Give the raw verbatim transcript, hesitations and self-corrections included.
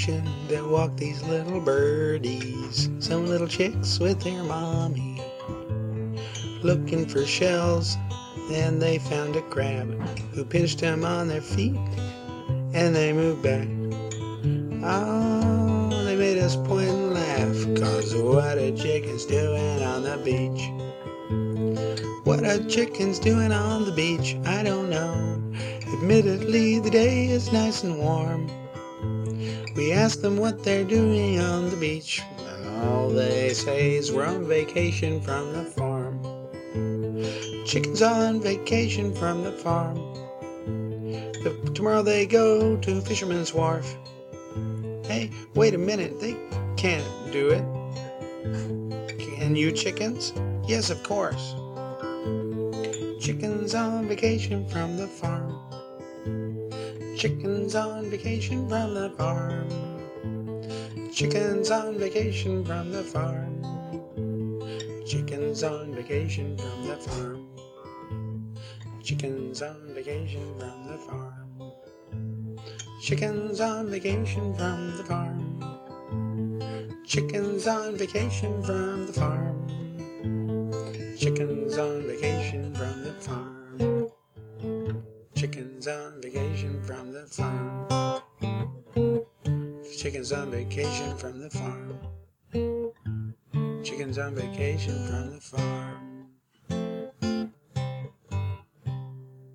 vacation that walk these little birdies. Some little chicks with their mommy, looking for shells, and they found a crab who pinched them on their feet, and they moved back. Oh, they made us point and laugh, 'cause what a chicken's doing on the beach. What a chicken's doing on the beach, I don't know. Admittedly, the day is nice and warm. We ask them what they're doing on the beach, and all they say is we're on vacation from the farm. Chickens on vacation from the farm. The, tomorrow they go to Fisherman's Wharf. Hey, wait a minute, they can't do it. Can you, chickens? Yes, of course. Chickens on vacation from the farm. Chickens on vacation from the farm. Chickens on vacation from the farm. Chickens on vacation from the farm. Chickens on vacation from the farm. Chickens on vacation from the farm. Chickens on vacation from the farm. Chickens on vacation from the farm. Chickens on vacation from the farm. Chickens on vacation from the farm. Chickens on vacation from the farm.